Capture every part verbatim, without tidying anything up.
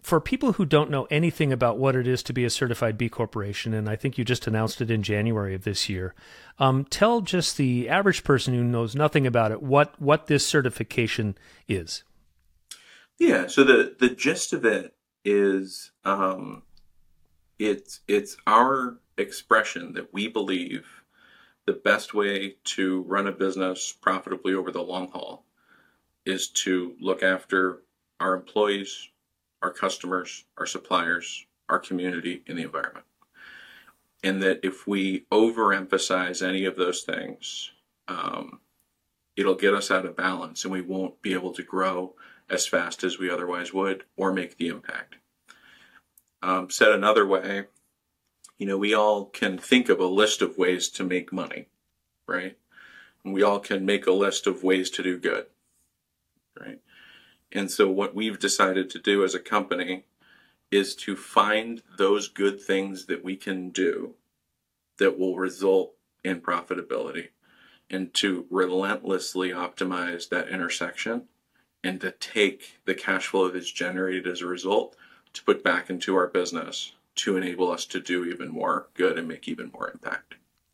for people who don't know anything about what it is to be a certified B Corporation, and I think you just announced it in January of this year, um, tell just the average person who knows nothing about it what what this certification is. Yeah. So the the gist of it is, um, it's it's our expression that we believe the best way to run a business profitably over the long haul is to look after our employees, our customers, our suppliers, our community, and the environment. And that if we overemphasize any of those things, um, it'll get us out of balance and we won't be able to grow as fast as we otherwise would or make the impact. Um, said another way, you know, we all can think of a list of ways to make money, right? And we all can make a list of ways to do good, right? And so what we've decided to do as a company is to find those good things that we can do that will result in profitability and to relentlessly optimize that intersection and to take the cash flow that's generated as a result to put back into our business to enable us to do even more good and make even more impact.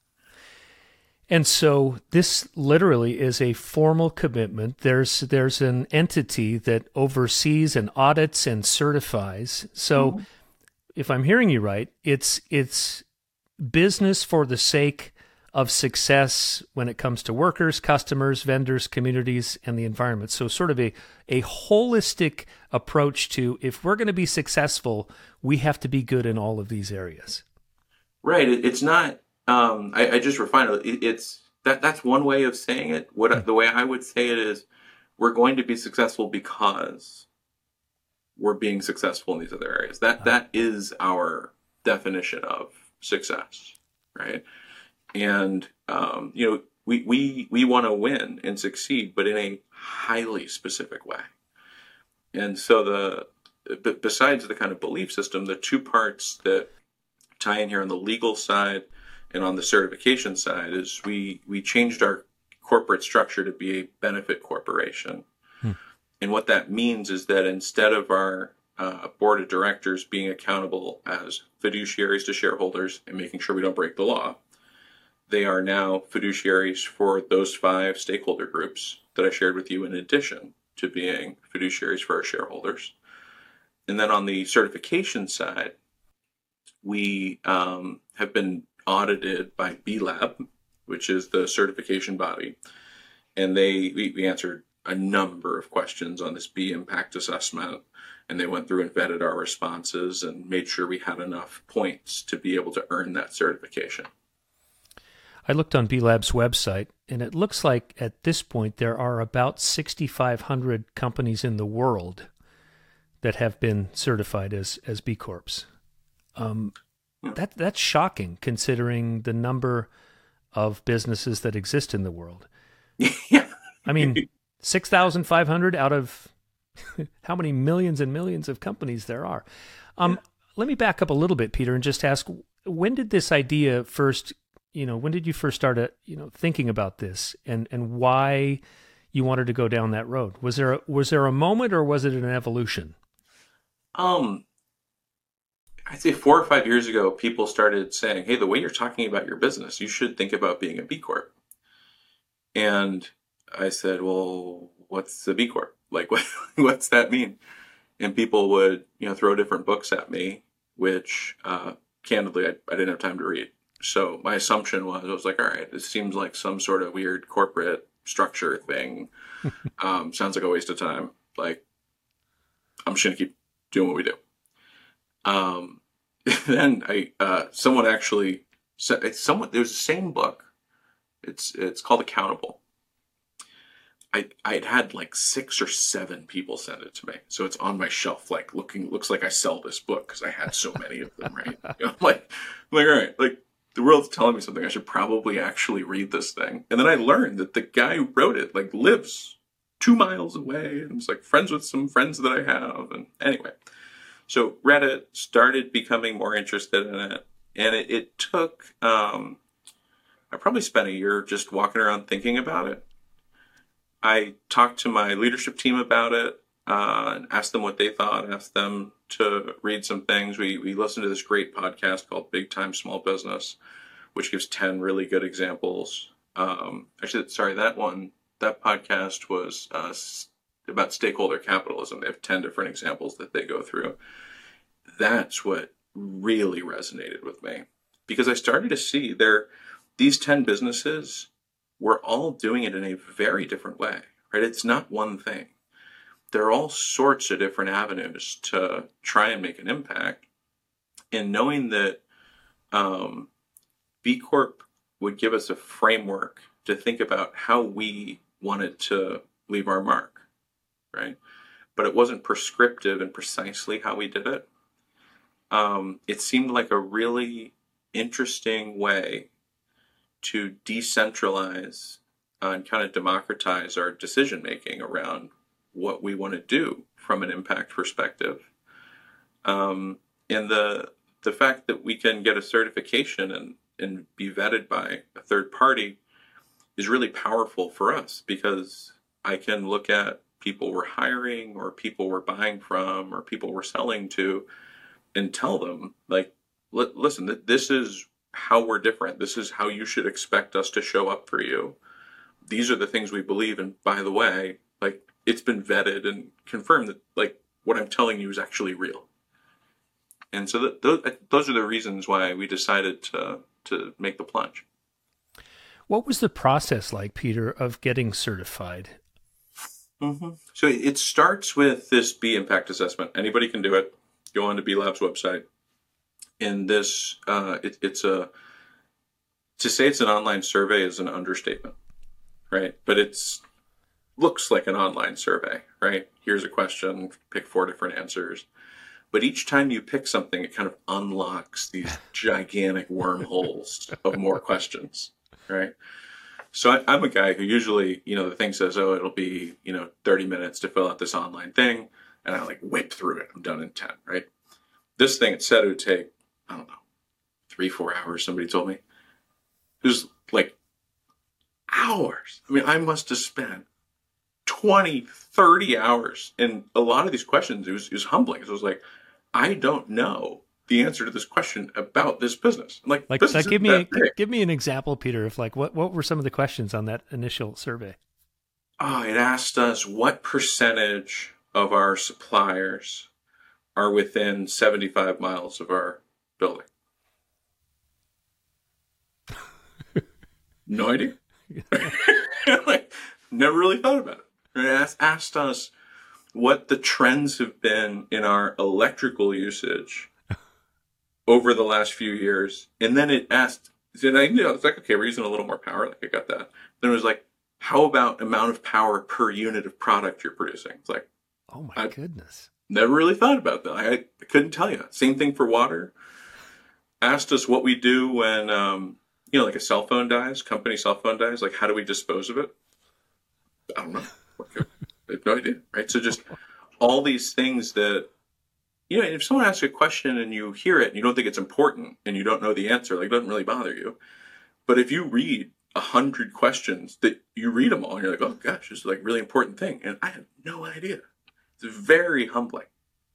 And so this literally is a formal commitment. There's there's an entity that oversees and audits and certifies. So mm-hmm. if I'm hearing you right, it's it's business for the sake of success when it comes to workers, customers, vendors, communities, and the environment. So sort of a, a holistic approach to, if we're going to be successful, we have to be good in all of these areas. Right. It, it's not, um, I, I just refined it. it. It's that that's one way of saying it. What mm-hmm. The way I would say it is, we're going to be successful because we're being successful in these other areas. That uh-huh. That is our definition of success, right? And, um, you know, we, we, we want to win and succeed, but in a highly specific way. And so the, b- besides the kind of belief system, the two parts that tie in here on the legal side and on the certification side is we, we changed our corporate structure to be a benefit corporation. Hmm. And what that means is that instead of our uh, board of directors being accountable as fiduciaries to shareholders and making sure we don't break the law, they are now fiduciaries for those five stakeholder groups that I shared with you in addition to being fiduciaries for our shareholders. And then on the certification side, we um, have been audited by B Lab, which is the certification body. And they we, we answered a number of questions on this B impact assessment. And they went through and vetted our responses and made sure we had enough points to be able to earn that certification. I looked on B Lab's website, and it looks like at this point there are about sixty-five hundred companies in the world that have been certified as as B Corps. Um, that that's shocking, considering the number of businesses that exist in the world. Yeah, I mean, six thousand five hundred out of how many millions and millions of companies there are. Um, yeah. Let me back up a little bit, Peter, and just ask: when did this idea first? You know, when did you first start, uh, you know, thinking about this, and, and why you wanted to go down that road? Was there a, was there a moment, or was it an evolution? Um, I'd say four or five years ago, people started saying, "Hey, the way you're talking about your business, you should think about being a B Corp." And I said, "Well, what's a B Corp? Like, what what's that mean?" And people would, you know, throw different books at me, which, uh, candidly, I, I didn't have time to read. So my assumption was, I was like, all right, this seems like some sort of weird corporate structure thing. um, sounds like a waste of time. Like, I'm just going to keep doing what we do. Um, then I, uh, someone actually said, someone, there's the same book. It's, it's called Accountable. I, I'd had like six or seven people send it to me. So it's on my shelf, like looking, looks like I sell this book because I had so many of them, right? You know, I'm like, I'm like, all right, like, the world's telling me something. I should probably actually read this thing. And then I learned that the guy who wrote it, like, lives two miles away and was, like, friends with some friends that I have. And anyway, so read it, started becoming more interested in it. And it, it took, um, I probably spent a year just walking around thinking about it. I talked to my leadership team about it. uh, and asked them what they thought, asked them to read some things. We, we listened to this great podcast called Big Time Small Business, which gives ten really good examples. Um, actually, sorry, that one, that podcast was uh, about stakeholder capitalism. They have ten different examples that they go through. That's what really resonated with me, because I started to see there, these ten businesses were all doing it in a very different way, right? It's not one thing. There are all sorts of different avenues to try and make an impact. And knowing that um, B Corp would give us a framework to think about how we wanted to leave our mark, right? But it wasn't prescriptive in precisely how we did it. Um, it seemed like a really interesting way to decentralize uh, and kind of democratize our decision making around what we want to do from an impact perspective. Um, and the the fact that we can get a certification and, and be vetted by a third party is really powerful for us, because I can look at people we're hiring or people we're buying from or people we're selling to and tell them, like, listen, this is how we're different. This is how you should expect us to show up for you. These are the things we believe. And by the way, like, it's been vetted and confirmed that, like, what I'm telling you is actually real. And so that, those, those are the reasons why we decided to, to make the plunge. What was the process like, Peter, of getting certified? Mm-hmm. So it starts with this B impact assessment. Anybody can do it. Go on to B Lab's website. And this, uh, it, it's a, to say it's an online survey is an understatement, right? But it's, looks like an online survey, right? Here's a question, pick four different answers. But each time you pick something, it kind of unlocks these gigantic wormholes of more questions, right? So I, I'm a guy who usually, you know, the thing says, oh, it'll be, you know, thirty minutes to fill out this online thing. And I like whip through it. I'm done in ten, right? This thing, it said it would take, I don't know, three, four hours, somebody told me. It was like hours. I mean, I must have spent twenty, thirty hours. And a lot of these questions, it was, it was humbling. It was like, I don't know the answer to this question about this business. I'm like, like, this like give me a, give me an example, Peter, of like, what, what were some of the questions on that initial survey? Oh, it asked us what percentage of our suppliers are within seventy-five miles of our building. No idea. Like, never really thought about it. It asked, asked us what the trends have been in our electrical usage over the last few years. And then it asked, and I knew, it's like, okay, we're using a little more power. Like, I got that. Then it was like, how about amount of power per unit of product you're producing? It's like, oh my I goodness. Never really thought about that. I, I couldn't tell you. Same thing for water. Asked us what we do when, um, you know, like a cell phone dies, company cell phone dies. Like, how do we dispose of it? I don't know. I have no idea, right? So just all these things that, you know, if someone asks a question and you hear it and you don't think it's important and you don't know the answer, like, it doesn't really bother you. But if you read a hundred questions, that you read them all and you're like, oh gosh, this is like a really important thing. And I have no idea. It's very humbling.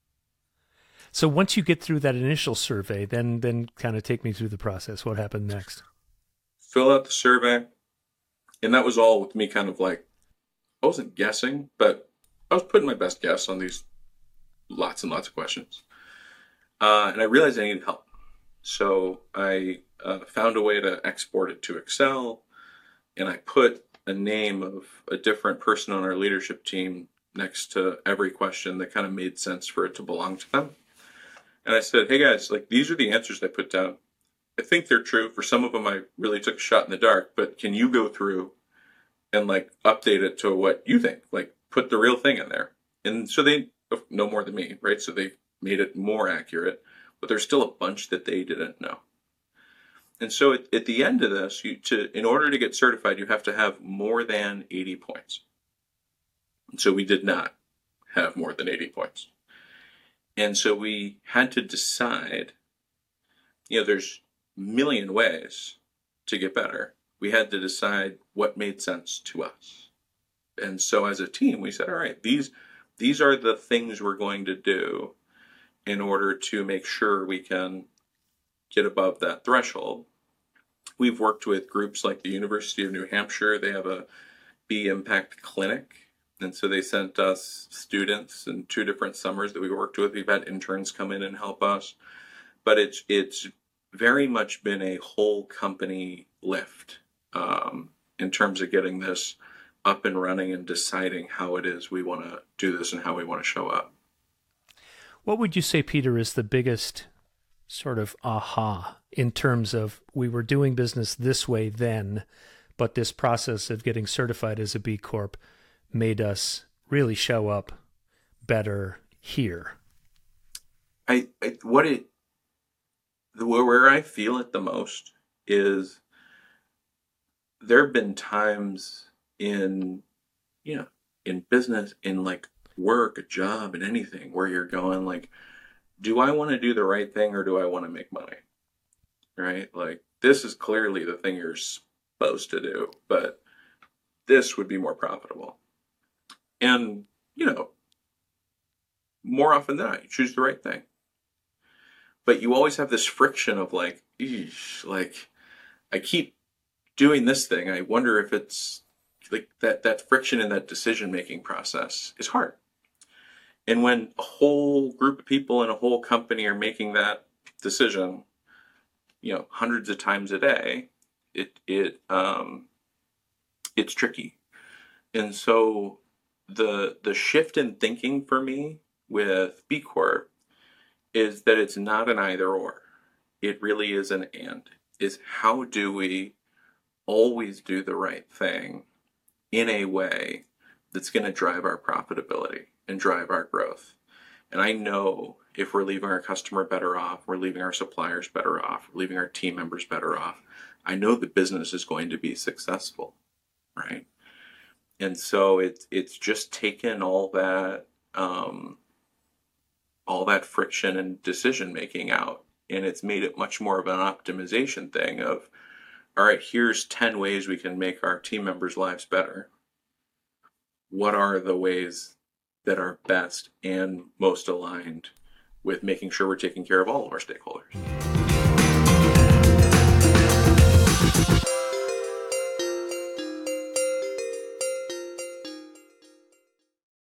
So once you get through that initial survey, then then kind of take me through the process. What happened next? Fill out the survey. And that was all with me kind of like, I wasn't guessing, but I was putting my best guess on these lots and lots of questions. Uh, and I realized I needed help. So I uh, found a way to export it to Excel. And I put a name of a different person on our leadership team next to every question that kind of made sense for it to belong to them. And I said, hey guys, like, these are the answers I put down. I think they're true. For some of them, I really took a shot in the dark, but can you go through and like update it to what you think? Like, put the real thing in there. And so they know more than me, right? So they made it more accurate, but there's still a bunch that they didn't know. And so at, at the end of this, you to in order to get certified, you have to have more than eighty points. And so we did not have more than eighty points. And so we had to decide, you know, there's a million ways to get better. We had to decide what made sense to us. And so as a team, we said, all right, these these are the things we're going to do in order to make sure we can get above that threshold. We've worked with groups like the University of New Hampshire. They have a B Impact Clinic. And so they sent us students in two different summers that we worked with. We've had interns come in and help us. But it's it's very much been a whole company lift um, in terms of getting this up and running and deciding how it is we want to do this and how we want to show up. What would you say, Peter, is the biggest sort of aha in terms of we were doing business this way then, but this process of getting certified as a B Corp made us really show up better here? I, I what it the where I feel it the most is there have been times in you know in business, in like work, a job, and anything where you're going like, do I want to do the right thing or do I want to make money? Right? Like, this is clearly the thing you're supposed to do, but this would be more profitable. And, you know, more often than not, you choose the right thing. But you always have this friction of like, eesh, like, I keep doing this thing. I wonder if it's like that, that friction in that decision-making process is hard. And when a whole group of people in a whole company are making that decision, you know, hundreds of times a day, it, it, um, it's tricky. And so the, the shift in thinking for me with B Corp is that it's not an either or. It really is an and. Is how do we always do the right thing in a way that's going to drive our profitability and drive our growth? And I know if we're leaving our customer better off, we're leaving our suppliers better off, we're leaving our team members better off, I know the business is going to be successful, right? And so it's it's just taken all that um, all that friction and decision making out, and it's made it much more of an optimization thing of, all right, here's ten ways we can make our team members' lives better. What are the ways that are best and most aligned with making sure we're taking care of all of our stakeholders?